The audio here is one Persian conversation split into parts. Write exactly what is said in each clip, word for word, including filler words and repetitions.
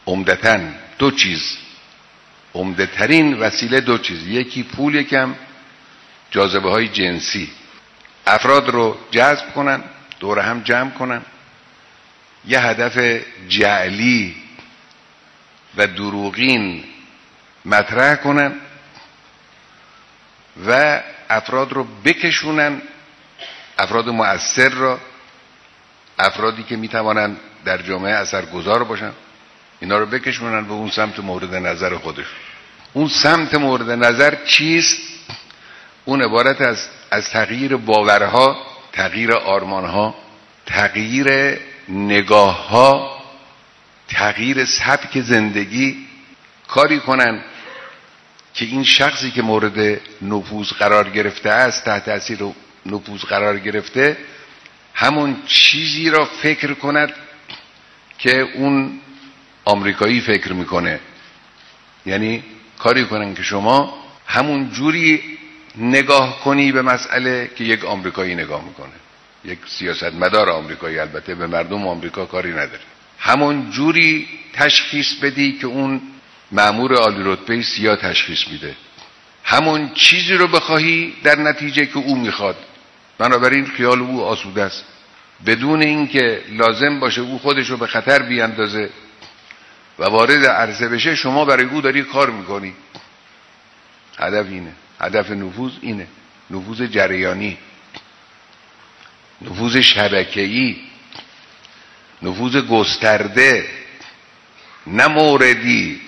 عمدتاً دو چیز، عمده ترین وسیله دو چیز، یکی پول، یکم جاذبه های جنسی. افراد رو جذب کنن، دور هم جمع کنن، یه هدف جعلی و دروغین مطرح کنن و افراد رو بکشونن، افراد مؤثر را، افرادی که میتوانن در جامعه اثرگذار باشن، اینا رو بکشونن به اون سمت مورد نظر خودش. اون سمت مورد نظر چیست؟ اون عبارت از از تغییر باورها، تغییر آرمانها، تغییر نگاهها، تغییر سبک زندگی. کاری کنن که این شخصی که مورد نفوذ قرار گرفته است، تحت تاثیر نفوذ قرار گرفته، همون چیزی را فکر کند که اون آمریکایی فکر میکنه. یعنی کاری کنن که شما همون جوری نگاه کنی به مسئله که یک آمریکایی نگاه میکنه، یک سیاستمدار آمریکایی، البته به مردم آمریکا کاری نداره، همون جوری تشخیص بدی که اون مأمور عالی رتبه سیاه تشخیص میده، همون چیزی رو بخواهی در نتیجه که او میخواد. بنابراین خیال او آسوده است، بدون اینکه لازم باشه او خودش رو به خطر بیاندازه و وارد عرصه بشه، شما برای او داری کار میکنی. هدف اینه، هدف نفوذ اینه، نفوذ جریانی، نفوذ شبکه‌ای، نفوذ گسترده، نه موردی.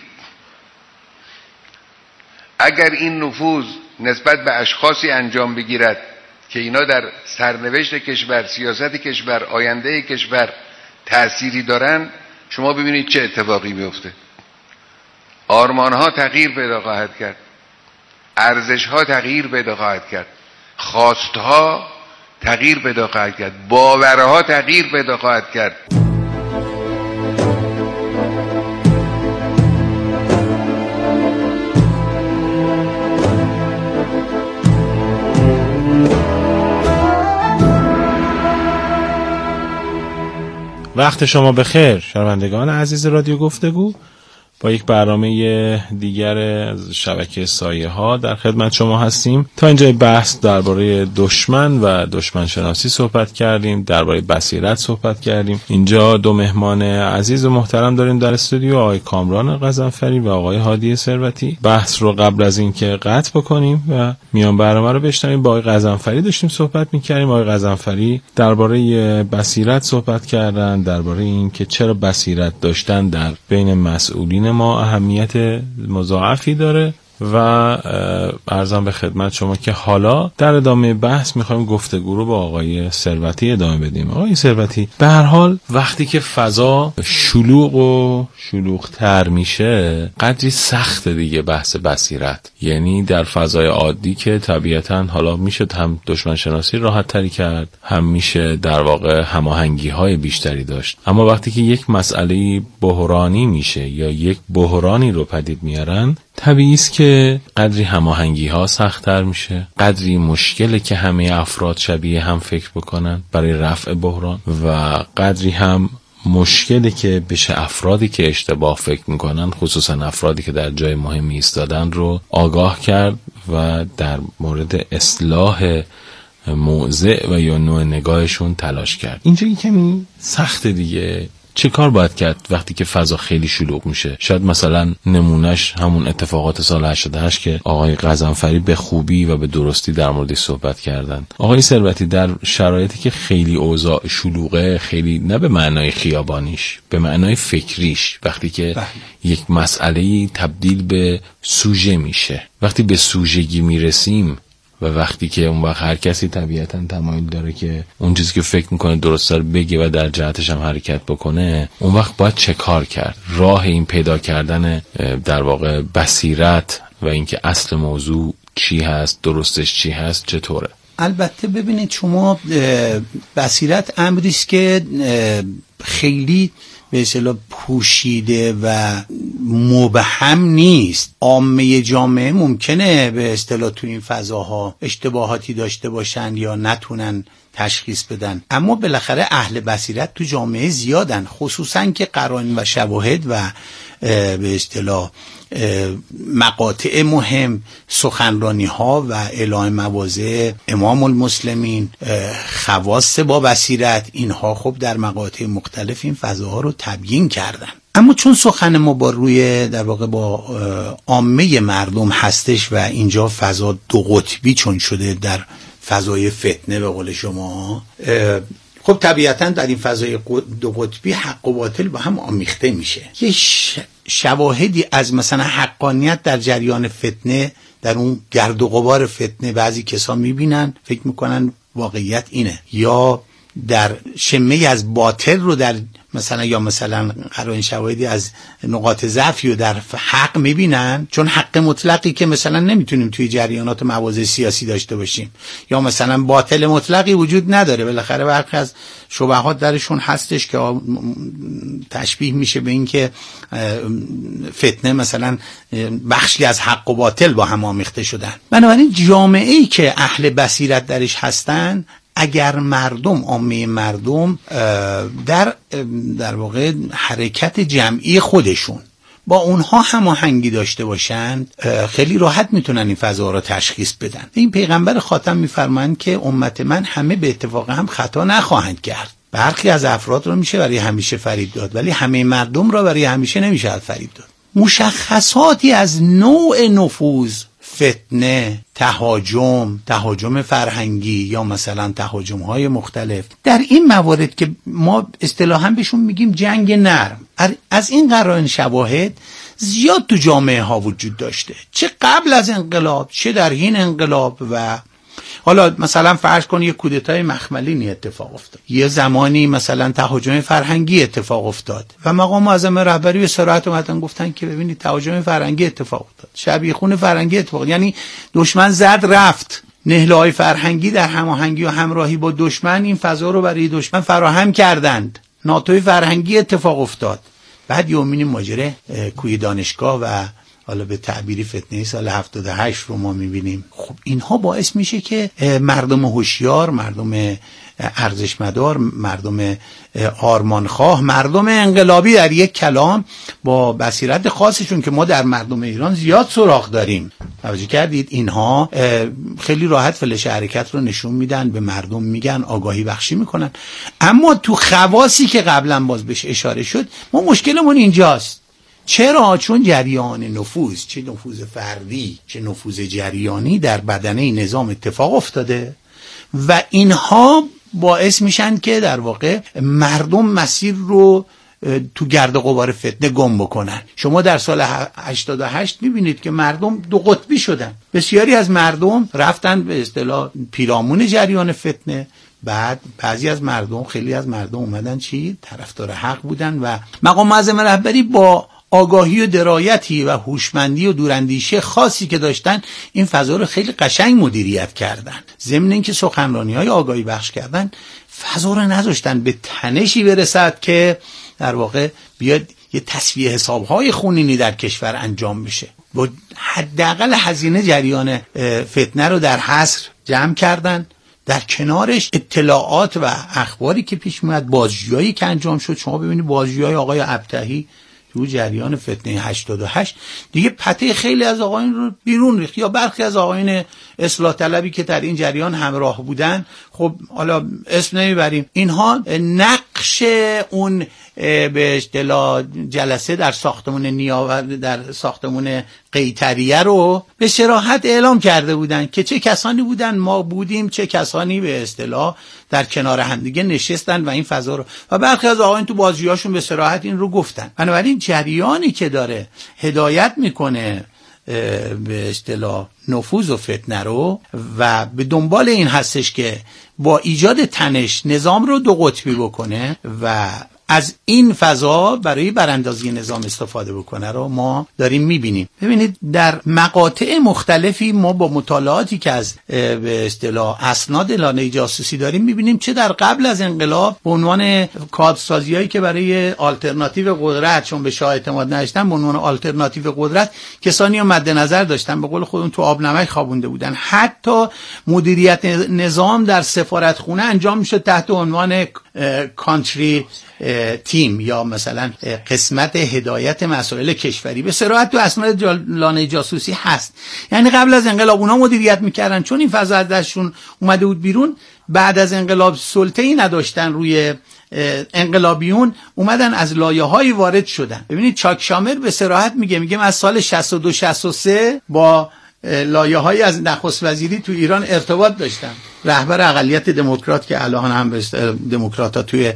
اگر این نفوذ نسبت به اشخاصی انجام بگیرد که اینا در سرنوشت کشور، سیاست کشور، آینده کشور تأثیری دارن، شما ببینید چه اتفاقی میفته. آرمانها تغییر پیدا خواهد کرد، ارزشها تغییر پیدا خواهد کرد، خواستها تغییر پیدا خواهد کرد، باورها تغییر پیدا خواهد کرد. وقت شما بخیر شنوندگان عزیز رادیو گفتگو، با یک برنامه دیگر از شبکه سایه ها در خدمت شما هستیم. تا اینجا بحث درباره دشمن و دشمن شناسی صحبت کردیم، درباره بصیرت صحبت کردیم. اینجا دو مهمان عزیز و محترم داریم در استودیو، آقای کامران غزنفری و آقای هادی ثروتی. بحث رو قبل از اینکه قطع بکنیم و میان برنامه رو بشنویم، با آقای غزنفری داشتیم صحبت می‌کردیم. آقای غزنفری درباره بصیرت صحبت کردن، درباره اینکه چرا بصیرت داشتن در بین مسئولین ما اهمیت مضاعفی داره و عرضم به خدمت شما که حالا در ادامه بحث میخوایم گفتگو رو با آقای ثروتی ادامه بدیم. آقای ثروتی، به هر حال وقتی که فضا شلوغ و شلوغ‌تر میشه، قدری سخت دیگه بحث بصیرت. یعنی در فضای عادی که طبیعتاً حالا میشه هم دشمن شناسی راحت تری کرد، هم میشه در واقع هماهنگی های بیشتری داشت، اما وقتی که یک مسئله بحرانی میشه یا یک بحرانی رو پدید میارن، طبیعی است که قدری هماهنگی ها سخت‌تر میشه، قدری مشکله که همه افراد شبیه هم فکر بکنن برای رفع بحران، و قدری هم مشکلی که بشه افرادی که اشتباه فکر میکنن، خصوصا افرادی که در جای مهمی ایستادن، رو آگاه کرد و در مورد اصلاح موضع و یا نوع نگاهشون تلاش کرد. اینجا کمی سخت دیگه. چه کار باید کرد وقتی که فضا خیلی شلوغ میشه؟ شاید مثلا نمونهش همون اتفاقات سال هشتاد و هشت که آقای غزنفری به خوبی و به درستی در موردش صحبت کردن. آقای ثروتی، در شرایطی که خیلی اوضاع شلوغه، خیلی نه به معنای خیابانیش، به معنای فکریش، وقتی که بله. یک مسئله تبدیل به سوژه میشه، وقتی به سوژگی میرسیم و وقتی که اون وقت هر کسی طبیعتاً تمایل داره که اون چیزی که فکر میکنه درسته رو بگه و در جهتش هم حرکت بکنه، اون وقت باید چه کار کرد؟ راه این پیدا کردن در واقع بصیرت و اینکه اصل موضوع چی هست، درستش چی هست، چطوره؟ البته ببینید شما، بصیرت امری است که خیلی به اصطلاح پوشیده و مبهم نیست. عامه جامعه ممکنه به اصطلاح تو این فضاها اشتباهاتی داشته باشن یا نتونن تشخیص بدن، اما بالاخره اهل بصیرت تو جامعه زیادن، خصوصا که قرائن و شواهد و به اصطلاح مقاطع مهم، سخنرانی ها و اعلام مواضع امام المسلمین، خواص با بصیرت، اینها خب در مقاطع مختلف این فضاها رو تبیین کردن. اما چون سخن ما با روی در واقع با عامه مردم هستش و اینجا فضا دو قطبی چون شده در فضای فتنه به قول شما، خب طبیعتاً در این فضای دو قطبی حق و باطل با هم آمیخته میشه. یه شواهدی از مثلا حقانیت در جریان فتنه، در اون گرد و غبار فتنه بعضی کسا میبینن فکر میکنن واقعیت اینه، یا در شمه از باطل رو در مثلا یا مثلا قرائن شواهدی از نقاط ضعفی رو در حق میبینن، چون حق مطلقی که مثلا نمیتونیم توی جریانات مواضع سیاسی داشته باشیم، یا مثلا باطل مطلقی وجود نداره، بالاخره برخی از شبهات درشون هستش که تشبیه میشه به این که فتنه مثلا بخشی از حق و باطل با هم آمیخته شدن. بنابراین جامعه‌ای که اهل بصیرت درش هستن، اگر مردم عامه مردم در در واقع حرکت جمعی خودشون با اونها هماهنگی داشته باشند، خیلی راحت میتونن این فضا رو تشخیص بدن. این پیغمبر خاتم میفرمایند که امت من همه به اتفاق هم خطا نخواهند کرد. برخی از افراد رو میشه برای همیشه فریب داد، ولی همه مردم رو برای همیشه نمیشه فریب داد. مشخصاتی از نوع نفوذ، فتنه، تهاجم، تهاجم فرهنگی یا مثلا تهاجم‌های مختلف، در این موارد که ما اصطلاحاً بهشون میگیم جنگ نرم، از این قرائن شواهد زیاد تو جامعه ها وجود داشته، چه قبل از انقلاب چه در این انقلاب. و حالا مثلا فرض کن یه کودتای مخملینی اتفاق افتاد، یه زمانی مثلا تهاجم فرهنگی اتفاق افتاد و مقام معظم رهبری به صراحت اومدن گفتن که ببینید تهاجم فرهنگی اتفاق افتاد، شبیخون فرهنگی اتفاق، یعنی دشمن زد رفت، نهله‌های فرهنگی در هماهنگی و همراهی با دشمن این فضا رو برای دشمن فراهم کردند، ناتوی فرهنگی اتفاق افتاد. بعد یومین ماجره کوی دانشگاه و حالا به تعبیری فتنه سال هفتاد و هشت رو ما میبینیم. خب اینها باعث میشه که مردم هوشیار، مردم ارزشمدار، مردم آرمانخواه، مردم انقلابی در یک کلام با بصیرت خاصشون که ما در مردم ایران زیاد سراغ داریم، توجه کردید، اینها خیلی راحت فلش حرکت رو نشون میدن، به مردم میگن، آگاهی بخشی میکنن. اما تو خواصی که قبلا باز بهش اشاره شد، ما مشکلمون اینجاست. چرا؟ چون جریان نفوذ، چه نفوذ فردی چه نفوذ جریانی، در بدنه نظام اتفاق افتاده و اینها باعث میشن که در واقع مردم مسیر رو تو گرد و غبار فتنه گم بکنن. شما در سال هشتاد و هشت میبینید که مردم دو قطبی شدن، بسیاری از مردم رفتن به اصطلاح پیرامون جریان فتنه، بعد بعضی از مردم، خیلی از مردم اومدن چی؟ طرفدار حق بودن و مقام معظم رهبری با آگاهی و درایتی و هوشمندی و دوراندیشی خاصی که داشتن این فضا رو خیلی قشنگ مدیریت کردن. ضمن اینکه سخنرانی‌های آگاهی بخش کردن، فضا رو نذاشتن به تنشی برسد که در واقع بیاد یه تصفیه حساب‌های خونینی در کشور انجام بشه. با حداقل هزینه جریان فتنه رو در حصر جمع کردن، در کنارش اطلاعات و اخباری که پیش میاد، بازجویی که انجام شد. شما ببینید بازجویی آقای ابطحی تو جریان فتنه هشتاد و هشت دیگه پته خیلی از آقایون رو بیرون ریخت، یا برخی از آقایون اصلاح طلبی که در این جریان همراه بودن، خب حالا اسم نمیبریم، اینها نقش اون به اصطلاح جلسه در ساختمون نیاور، در ساختمون قیطریه رو به صراحت اعلام کرده بودن که چه کسانی بودن، ما بودیم، چه کسانی به اصطلاح در کنار همدیگه نشستن و این فضا رو، و برخی از آقایون تو بازجویی‌هاشون به صراحت این رو گفتن. بنابراین جریانی که داره هدایت میکنه به اصطلاح نفوذ و فتنه رو و به دنبال این هستش که با ایجاد تنش نظام رو دو قطبی بکنه و از این فضا برای براندازی نظام استفاده بکنه رو ما داریم میبینیم. ببینید در مقاطع مختلفی ما با مطالعاتی که از به اصطلاح اسناد لانه جاسوسی داریم میبینیم، چه در قبل از انقلاب به عنوان کادرسازیایی که برای آلترناتیو قدرت، چون به شاه اعتماد نداشتن، به عنوان آلترناتیو قدرت کسانی رو مد نظر داشتن، به قول خودمون تو آب نمک خوابونده بودن. حتی مدیریت نظام در سفارتخونه انجام میشد تحت عنوان کانتری تیم یا مثلا قسمت هدایت مسائل کشوری به صراحت تو اسناد لانه جاسوسی هست. یعنی قبل از انقلاب اونا مدیریت میکردن، چون این فضا ازشون اومده بود بیرون. بعد از انقلاب سلطه‌ای نداشتن روی انقلابیون، اومدن از لایه‌های وارد شدن. ببینید چاک شامر به صراحت میگه میگه از سال شصت و دو شصت و سه با لایه‌های از نخست وزیری تو ایران ارتباط داشتم. رهبر اقلیت دموکرات که الان هم دموکرات‌ها توی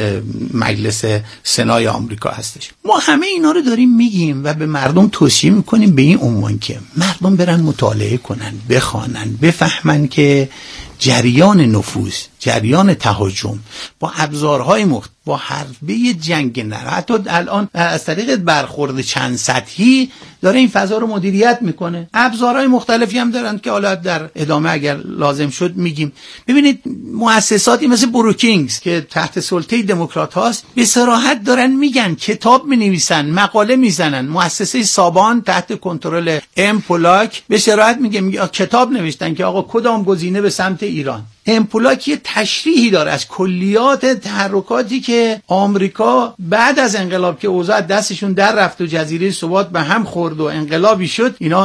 مجلس سنای آمریکا هستش. ما همه اینا رو داریم میگیم و به مردم توصیه میکنیم به این عنوان که مردم برن مطالعه کنن، بخوانن، بفهمن که جریان نفوذ، جریان تهاجم با ابزارهای مختلف، با حربه جنگ نه، حتی الان از طریق برخورد چند سطحی داره این فضا رو مدیریت میکنه. ابزارهای مختلفی هم دارن که حالا در ادامه اگر لازم شد میگیم. ببینید مؤسساتی مثل بروکینگز که تحت سلطه دموکرات هاست به صراحت دارن میگن، کتاب مینویسن، مقاله میزنن. مؤسسه سابان تحت کنترل ام پولاک به صراحت میگه میگه کتاب نوشتن که آقا کدام گزینه به سمت ایران. ام پولاک یه تشریحی داره از کلیات تحرکاتی که آمریکا بعد از انقلاب که اوضاع دستشون در رفت و جزیره ثبات به هم خورد و انقلابی شد، اینا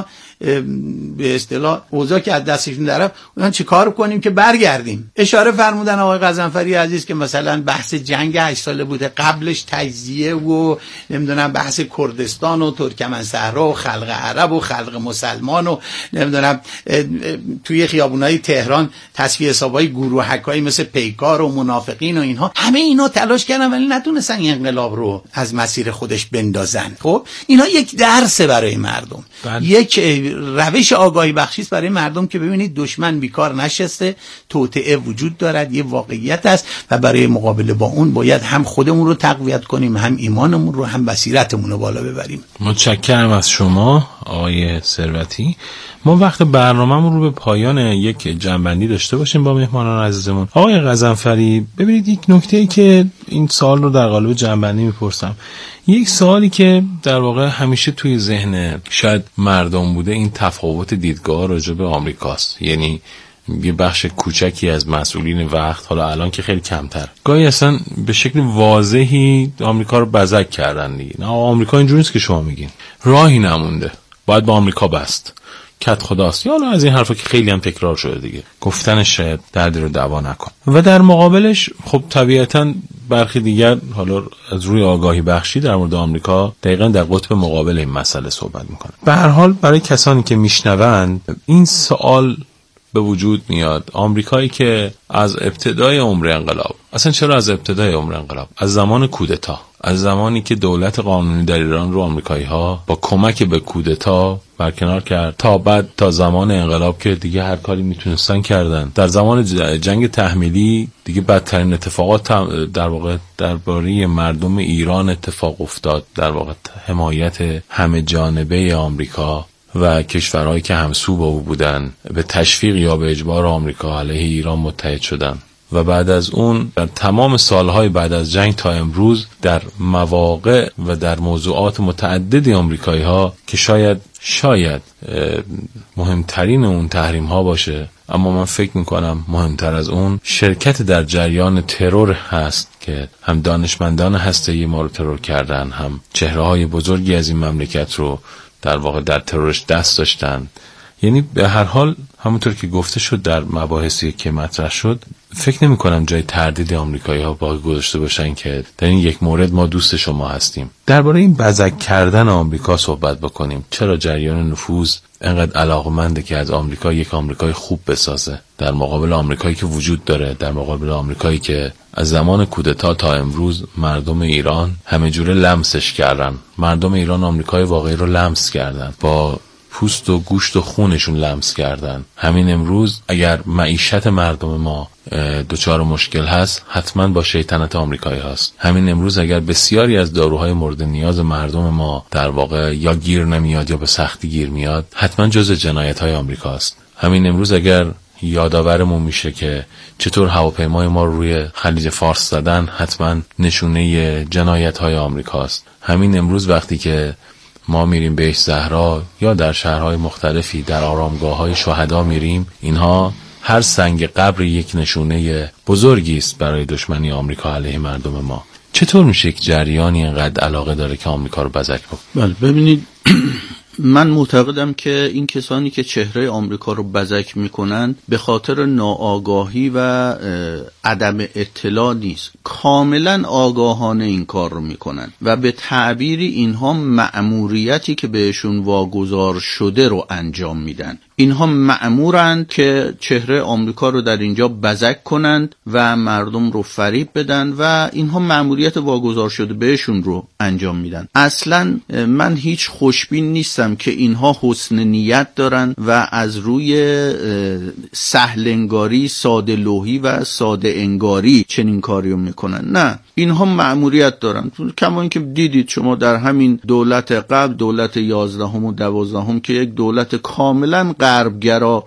به اصطلاح اوضاع که از دستشون در رفت، اونها چیکار کنیم که برگردیم. اشاره فرمودن آقای غضنفری عزیز که مثلا بحث جنگ هشت ساله بوده، قبلش تجزیه و نمیدونم بحث کردستان و ترکمن صحرا و خلق عرب و خلق مسلمان و نمیدونم توی خیابونای تهران تصفیه حسابای گروهکایی مثل پیکار و منافقین و اینها، همه اینا تلاش کردن ولی نتونستن این انقلاب رو از مسیر خودش بندازن. خب اینا یک درسه برای مردم، بله. یک روش آگاهی بخشی است برای مردم که ببینید دشمن بیکار نشسته، توطئه وجود دارد، یه واقعیت است و برای مقابله با اون باید هم خودمون رو تقویت کنیم، هم ایمانمون رو، هم بصیرتمون رو بالا ببریم. متشکرم از شما آقای ثروتی. ما وقت برنامه‌مون رو به پایان یک جنبندی داشته باشیم با مهمانان عزیزمون. آقای غضنفری ببینید یک نکته‌ای که این سوال رو در قالب جنبندی میپرسم، یک سوالی که در واقع همیشه توی ذهن شاید مردم بوده، این تفاوت دیدگاه راجع به آمریکاست. یعنی یه بخش کوچکی از مسئولین وقت، حالا الان که خیلی کمتر، گاهی اصلا به شکل واضحی آمریکا رو بزک کردن دیگه. نه آمریکا اینجوری نیست که شما میگین، راهی نمونده، باید با آمریکا بست، کت خداست، یا حالا از این حرفا که خیلی هم تکرار شده دیگه، گفتنش شاید دردی رو دوا نکن. و در مقابلش خب طبیعتاً برخی دیگر حالا از روی آگاهی بخشی در مورد آمریکا دقیقاً در قطب مقابل این مسئله صحبت میکنن. به هر حال برای کسانی که میشنوند این سوال به وجود میاد، آمریکایی که از ابتدای عمر انقلاب، اصلا چرا از ابتدای عمر انقلاب، از زمان کودتا، از زمانی که دولت قانونی در ایران رو آمریکایی ها با کمک به کودتا برکنار کرد تا بعد تا زمان انقلاب که دیگه هر کاری میتونستن کردن، در زمان جنگ تحمیلی دیگه بدترین اتفاقات در واقع درباره مردم ایران اتفاق افتاد، در واقع حمایت همه جانبه آمریکا و کشورهایی که همسو با او بودن به تشویق یا به اجبار آمریکا علیه ایران متحد شدن. و بعد از اون در تمام سالهای بعد از جنگ تا امروز در مواقع و در موضوعات متعددی آمریکایی ها که شاید شاید مهمترین اون تحریم ها باشه، اما من فکر میکنم مهمتر از اون شرکت در جریان ترور هست که هم دانشمندان هسته‌ای ما رو ترور کردن، هم چهره‌های بزرگی از این مملکت رو در واقع در ترورش دست داشتن. یعنی به هر حال همونطور که گفته شد در مباحثی که مطرح شد، فکر نمی کنم جای تردید آمریکایی ها باقی گذاشته باشن که در این یک مورد ما دوست شما هستیم. درباره این بزک کردن آمریکا صحبت بکنیم. چرا جریان نفوذ انقدر علاقمنده که از آمریکا یک آمریکای خوب بسازه در مقابل آمریکایی که وجود داره، در مقابل آمریکایی که از زمان کودتا تا امروز مردم ایران همه جوره لمسش کردن. مردم ایران آمریکای واقعی رو لمس کردن، با پوست و گوشت و خونشون لمس کردن. همین امروز اگر معیشت مردم ما دچار مشکل هست، حتما با شیطنت آمریکایی هست. همین امروز اگر بسیاری از داروهای مورد نیاز مردم ما در واقع یا گیر نمیاد یا به سختی گیر میاد، حتما جزء جنایت‌های آمریکا است. همین امروز اگر یادآورمون میشه که چطور هواپیمای ما روی خلیج فارس زدن، حتما نشونه جنایت‌های آمریکا است. همین امروز وقتی که ما میریم بهشت زهرا یا در شهرهای مختلفی در آرامگاه‌های شهدا میریم، اینها هر سنگ قبر یک نشونه بزرگی است برای دشمنی آمریکا علیه مردم ما. چطور میشه یک جریانی اینقدر علاقه داره که آمریکا رو بزک بکنه؟ بله ببینید، من معتقدم که این کسانی که چهره آمریکا رو بزک میکنن به خاطر ناآگاهی و عدم اطلاع نیست، کاملا آگاهانه این کار رو میکنن و به تعبیری اینها مأموریتی که بهشون واگذار شده رو انجام میدن. اینها مأمورند که چهره آمریکا رو در اینجا بزک کنند و مردم رو فریب بدن و اینها مأموریت واگذار شده بهشون رو انجام میدن. اصلا من هیچ خوشبین نیستم که اینها حسن نیت دارن و از روی سهل انگاری، ساده لوحی و ساده انگاری چنین کاری رو میکنن. نه، اینها مأموریت دارن. کما اینکه دیدید شما در همین دولت قبل، دولت یازدهم و دوازدهم که یک دولت کاملا غربگرا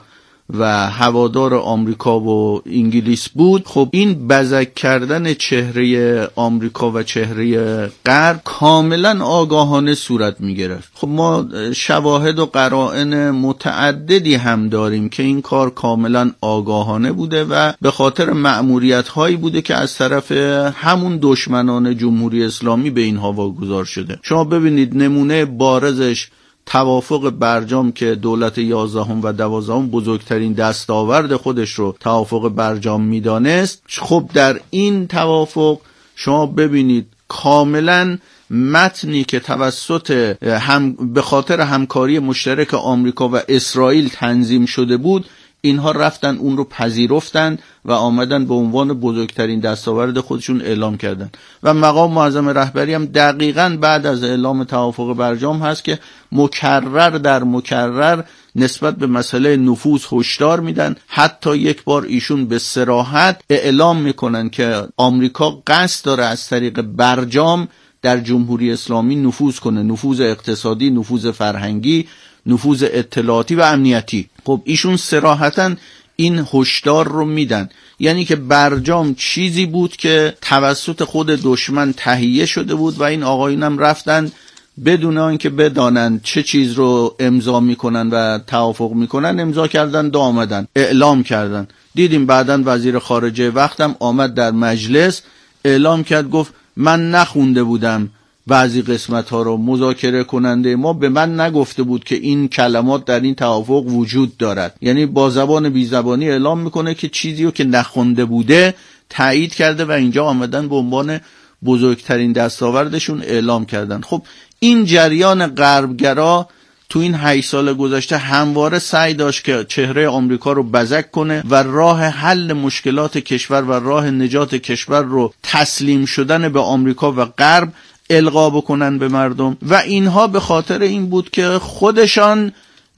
و هوادار آمریکا و انگلیس بود، خب این بزک کردن چهره آمریکا و چهره غرب کاملا آگاهانه صورت می گرفت. خب ما شواهد و قرائن متعددی هم داریم که این کار کاملا آگاهانه بوده و به خاطر مأموریت هایی بوده که از طرف همون دشمنان جمهوری اسلامی به اینها واگذار شده. شما ببینید نمونه بارزش توافق برجام که دولت یازدهم و دوازدهم بزرگترین دستاورد خودش رو توافق برجام میدانست. خب در این توافق شما ببینید کاملا متنی که توسط هم به خاطر همکاری مشترک آمریکا و اسرائیل تنظیم شده بود، اینها رفتن اون رو پذیرفتن و آمدن به عنوان بزرگترین دستاورد خودشون اعلام کردن و مقام معظم رهبری هم دقیقاً بعد از اعلام توافق برجام هست که مکرر در مکرر نسبت به مسئله نفوذ هشدار میدن. حتی یک بار ایشون به صراحت اعلام میکنن که آمریکا قصد داره از طریق برجام در جمهوری اسلامی نفوذ کنه، نفوذ اقتصادی، نفوذ فرهنگی، نفوذ اطلاعاتی و امنیتی. خب ایشون صراحتاً این هشدار رو میدن، یعنی که برجام چیزی بود که توسط خود دشمن تهیه شده بود و این آقایون هم رفتن بدون آنکه بدانند چه چیز رو امضا میکنن و توافق میکنن امضا کردن و آمدن اعلام کردن. دیدیم بعداً وزیر خارجه وقتم آمد در مجلس اعلام کرد، گفت من نخونده بودم بعضی قسمت ها رو، مذاکره کننده ما به من نگفته بود که این کلمات در این توافق وجود دارد. یعنی با زبان بی زبانی اعلام میکنه که چیزی رو که نخونده بوده تایید کرده و اینجا آمدن به عنوان بزرگترین دستاوردشون اعلام کردن. خب این جریان غربگرا تو این هشت سال گذشته همواره سعی داشت که چهره آمریکا رو بزک کنه و راه حل مشکلات کشور و راه نجات کشور رو تسلیم شدن به آمریکا و غرب القا بکنن به مردم و اینها به خاطر این بود که خودشان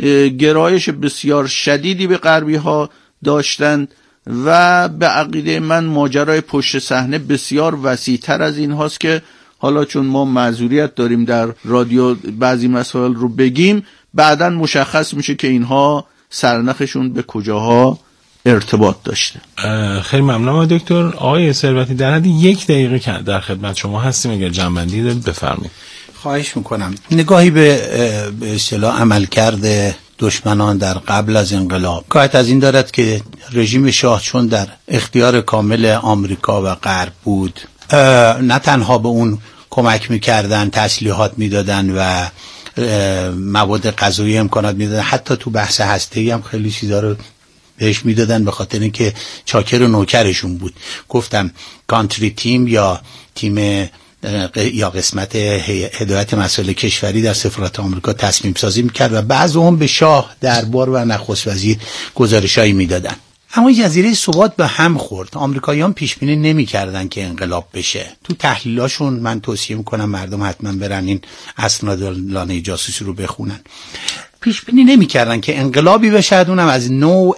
گرایش بسیار شدیدی به غربی ها داشتند و به عقیده من ماجرای پشت صحنه بسیار وسیع‌تر از این هاست که حالا چون ما معذوریت داریم در رادیو بعضی مسائل رو بگیم، بعداً مشخص میشه که اینها سرنخشون به کجاها ارتباط داشته. خیلی ممنونم دکتر. آقای ثروتی در حد یک دقیقه که در خدمت شما هستیم، اگر جنبندی دارید بفرمایید. خواهش میکنم. نگاهی به به اصطلاح عملکرد دشمنان در قبل از انقلاب کایت از این دارد که رژیم شاه چون در اختیار کامل آمریکا و غرب بود، نه تنها به اون کمک میکردن، تسلیحات میدادن و مواد غذایی امکانات میدادن، حتی تو بحث هسته‌ای هم خیلی چیزا رو بهش میدادن به خاطر اینکه چاکر و نوکرشون بود. گفتم کانتری تیم یا تیم یا قسمت هدایت مسائل کشوری در سفارت آمریکا تصمیم سازی میکرد و بعض هم به شاه دربار و نخست وزیر گزارشایی میدادن. اما این جزیره ثبات به هم خورد. آمریکاییان پیش بینی نمی‌کردن که انقلاب بشه. تو تحلیلاشون من توصیه میکنم مردم حتما برن این اسناد لانه جاسوسی رو بخونن. پیش بینی نمی‌کردن که انقلابی بشه، اونم از نوع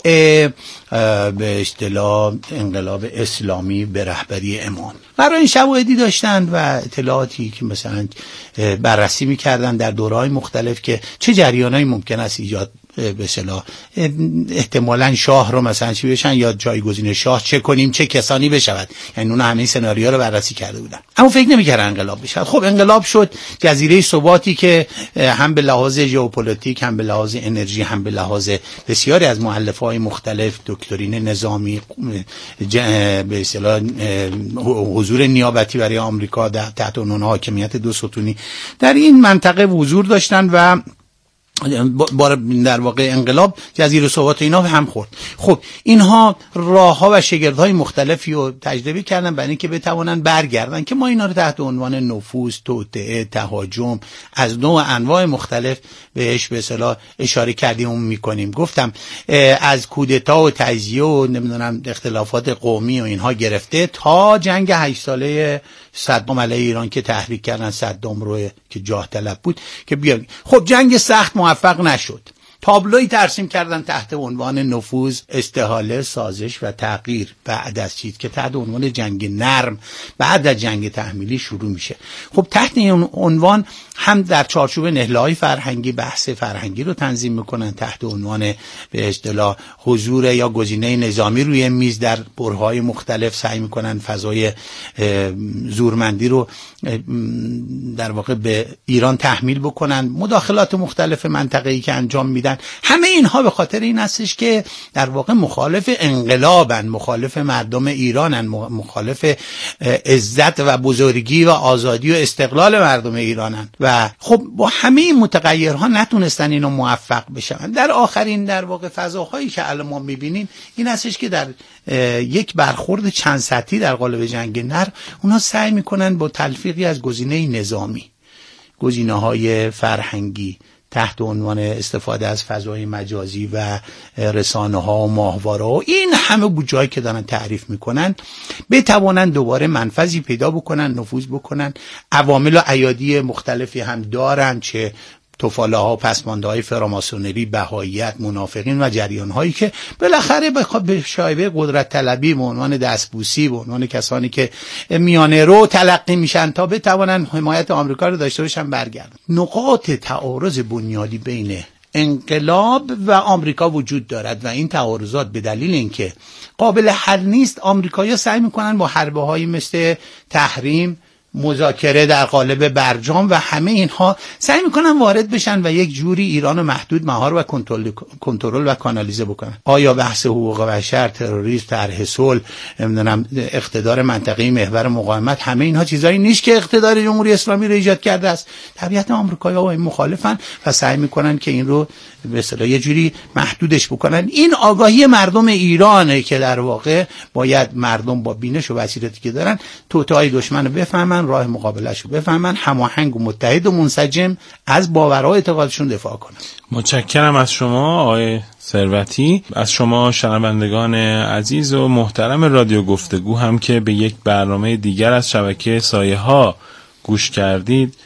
به اصطلاح انقلاب اسلامی به رهبری امام. برای این شواهدی داشتن و اطلاعاتی که مثلا بررسی می‌کردن در دوره‌های مختلف که چه جریانایی ممکن است ایجاد به اصطلاح احتمالاً شاه رو مثلا چی بشن یا جایگزین شاه چه کنیم، چه کسانی بشود. یعنی اون همه سناریوها رو بررسی کرده بودن، اما فکر نمی‌کردن انقلاب بشه. خب انقلاب شد. جزیره ثباتی که هم به لحاظ ژئوپلیتیک، هم به لحاظ انرژی، هم به لحاظ بسیاری از مؤلفه‌های مختلف، دکتر دکترین نظامی، به اصطلاح حضور نیابتی برای آمریکا تحت عنوان حاکمیت دو ستونی در این منطقه حضور داشتن و با در واقع انقلاب جزیره ثبات اینا هم خورد. خب اینها راهها و شگردهای مختلفی رو تجربه کردن برای اینکه بتوانن برگردن که ما اینا رو تحت عنوان نفوذ، توطئه، تهاجم از نوع انواع مختلف بهش به اصطلاح اشاره کردیم و میکنیم. گفتم از کودتا و تجزیه و نمیدونم اختلافات قومی و اینها گرفته تا جنگ هشت ساله صدام علیه ایران که تحریک کردن صدام رو که جاه طلب بود که بیان. خب جنگ سخت موفق نشد. تابلوی ترسیم کردن تحت عنوان نفوذ، استحاله، سازش و تغییر بعد از چیز که تحت عنوان جنگ نرم بعد از جنگ تحمیلی شروع میشه. خب تحت این عنوان هم در چارچوب نهله‌های فرهنگی بحث فرهنگی رو تنظیم میکنن تحت عنوان به اصطلاح حضور یا گزینه نظامی روی میز در برهه‌های مختلف سعی میکنن فضای زورمندی رو در واقع به ایران تحمیل بکنن، مداخلات مختلف منطقه‌ای که انجام میدن. همه اینها به خاطر این هستش که در واقع مخالف انقلابن، مخالف مردم ایرانن، مخالف عزت و بزرگی و آزادی و استقلال مردم ایرانن و خب با همه این متغیرها نتونستن اینو موفق بشن. در آخرین در واقع فضاهایی که الان ما میبینیم این هستش که در یک برخورد چند سطحی در قالب جنگ نرم اونا سعی میکنن با تلفیقی از گزینه نظامی، گزینه‌های فرهنگی تحت عنوان استفاده از فضای مجازی و رسانه ها و ماهواره و این همه بوجهایی که دارن تعریف میکنن بتوانن دوباره منفذی پیدا بکنن، نفوذ بکنن. عوامل و ایادی مختلفی هم دارن، چه توفاله ها، پسمانده های فراماسونری، بهاییت، منافقین و جریان هایی که بالاخره به شایبه قدرت طلبی به عنوان دستبوسی، به عنوان کسانی که میانه رو تلقی میشن تا بتوانن حمایت آمریکا رو داشته باشن برگردن. نقاط تعارض بنیادی بین انقلاب و آمریکا وجود دارد و این تعارضات به دلیل اینکه قابل حل نیست آمریکایی‌ها سعی میکنن با حربه هایی مثل تحریم، مذاکره در قالب برجام و همه اینها سعی میکنن وارد بشن و یک جوری ایران محدود مهار و کنترل کنترل و کانالیزه بکنن. آیا بحث حقوق بشر، تروریسم، طرح صلح، نمیدونم اقتدار منطقه‌ای، محور مقاومت، همه اینها چیزایی نیست که اقتدار جمهوری اسلامی رو ایجاد کرده است. طبیعت آمریکایی‌ها با این مخالفن و سعی میکنن که این رو به اصطلاح یه جوری محدودش بکنن. این آگاهی مردم ایرانه که در واقع باید مردم با بینش و بصیرتی که دارن توطئه‌های دشمن رو بفهمن، راه مقابلش رو بفهمن، هماهنگ و متحد و منسجم از باورها و اعتقادشون دفاع کنن. متشکرم از شما آقای ثروتی، از شما شنوندگان عزیز و محترم رادیو گفتگو هم که به یک برنامه دیگر از شبکه سایه ها گوش کردید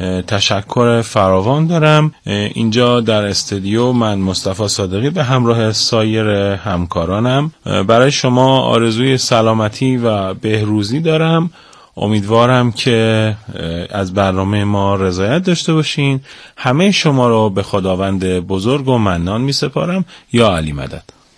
تشکر فراوان دارم. اینجا در استودیو من مصطفی صادقی به همراه سایر همکارانم برای شما آرزوی سلامتی و بهروزی دارم. امیدوارم که از برنامه ما رضایت داشته باشین. همه شما رو به خداوند بزرگ و منان می سپارم. یا علی مدد.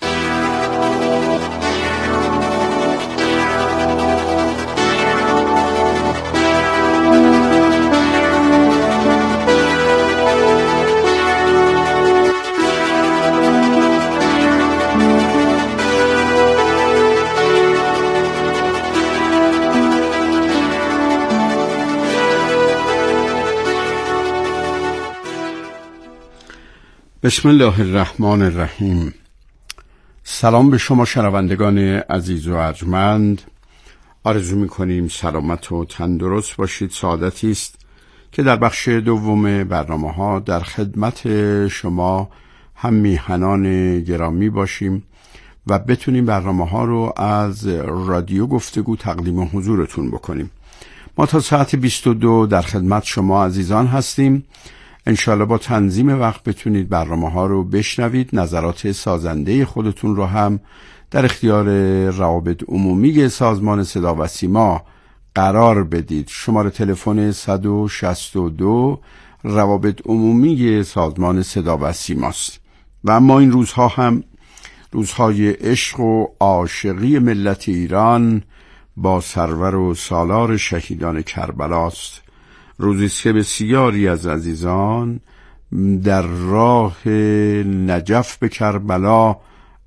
بسم الله الرحمن الرحیم. سلام به شما شنوندگان عزیز و ارجمند. آرزو می‌کنیم سلامت و تندرست باشید. سعادتی است که در بخش دوم برنامه‌ها در خدمت شما هم میهنان گرامی باشیم و بتونیم برنامه‌ها رو از رادیو گفتگو تقدیم حضورتون بکنیم. ما تا ساعت بیست و دو در خدمت شما عزیزان هستیم. انشالله با تنظیم وقت بتونید برنامه ها رو بشنوید. نظرات سازنده خودتون رو هم در اختیار روابط عمومی سازمان صدا و سیما قرار بدید. شماره تلفن صد و شصت و دو روابط عمومی سازمان صدا و سیماست. و اما این روزها هم روزهای عشق و عاشقی ملت ایران با سرور و سالار شهیدان کربلاست. روزی که بسیاری از عزیزان در راه نجف به کربلا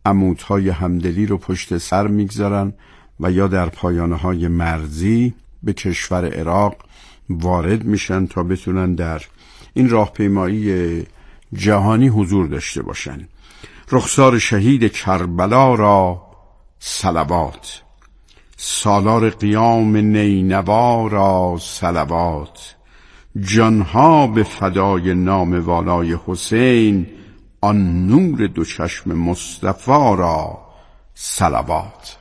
عمودهای همدلی رو پشت سر میگذارن و یا در پایانه‌های مرزی به کشور عراق وارد میشن تا بتونن در این راهپیمایی جهانی حضور داشته باشن. رخسار شهید کربلا را صلوات، سالار قیام نینوا را صلوات، جانها به فدای نام والای حسین، آن نور دو چشم مصطفی را صلوات.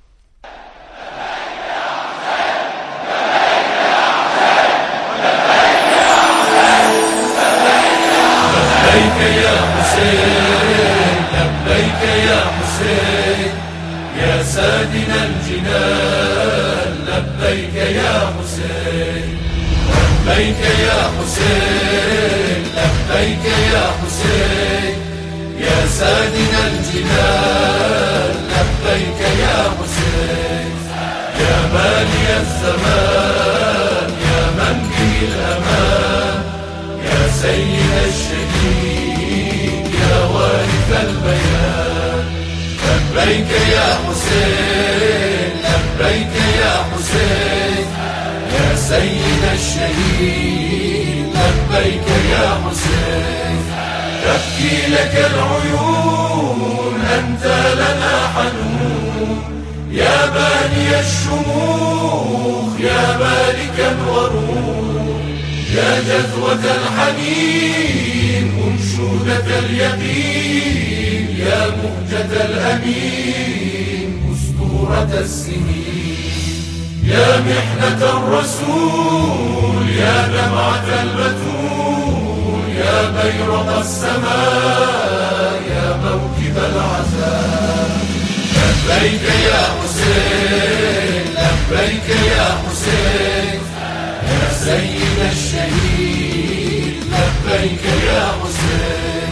لبيك يا حسين لبيك يا حسين يا سادنا الجنان لبيك يا حسين لبيك يا حسين لبيك يا حسين يا سادنا الجنان لبيك يا حسين يا باني الزمان يا من به الأمان يا سيد الشهيد يا وارث البيان لبيك يا حسين لبيك يا حسين يا سيد الشهيد لبيك يا حسين تبكي لك العيون أنت لنا حنون يا باني الشموخ يا مالكا وروم يا جذوة الحنين أنشودة اليقين يا مهجة الأمين أسطورة السنين يا محنة الرسول يا دمعة البتول يا بيرق السماء يا موكب العذاب لبيك يا حسين لبيك يا حسين يا سيد الشهيد لبيك يا حسين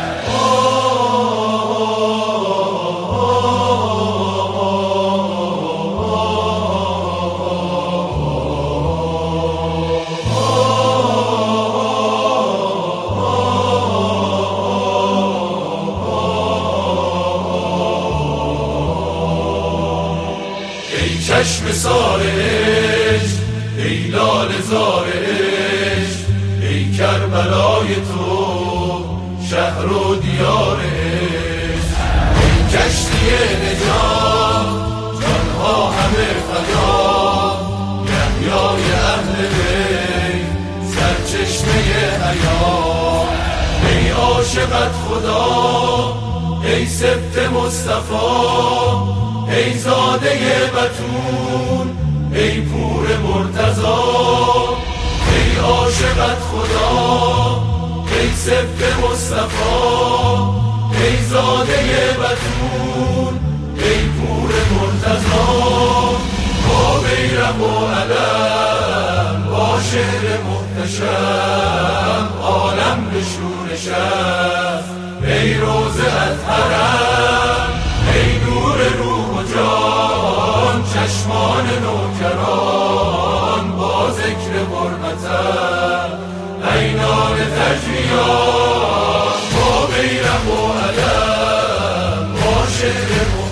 ای چشم سار عشق ای لاله زار عشق ای کربلای تو شهر و دیار عشق ای کشتی نجات جانها همه فدا یحیای اهل بیت سرچشمه حیات ای عاشقت خدا ای سبط مصطفی ای زاده بتول ای پور مرتضی ای عاشقت خدا ای سبط مصطفی ای زاده بتول ای پور مرتضی با بیرق و علم با شعر محتشم عالم به شور شب ای روضه‌ات حرم ای نور روح و جان چشمان نوکران با ذکر حرمتت عینان تجریان با بیرق و علم با شعر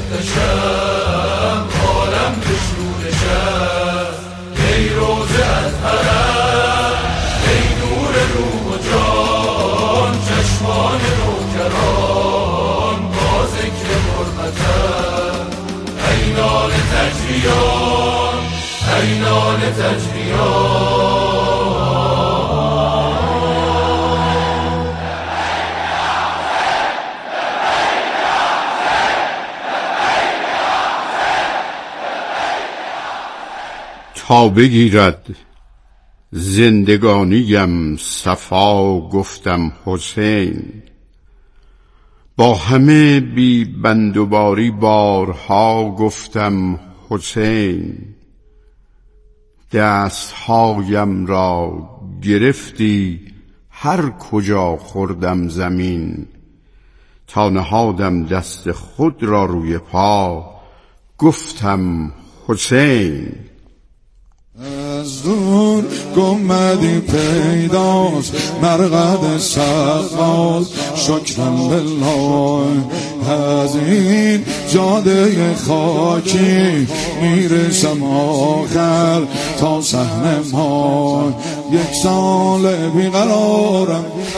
محتشم عالم به شور شب ای روضه‌ات حرم ای نور روح و جان چشمان نوکران با ذکر حرمتت عینان تجریان عینان تجریان تا بگیرد زندگانیم صفا گفتم حسین، با همه بی بندوباری بارها گفتم حسین. دستهایم را گرفتی هر کجا خوردم زمین، تا نهادم دست خود را روی پا گفتم حسین. از دور گمدی پیداست مرقد سقال شکرم بالله از این جاده خاکی میرسم آخر تا صحن ما یک سال بیقرارم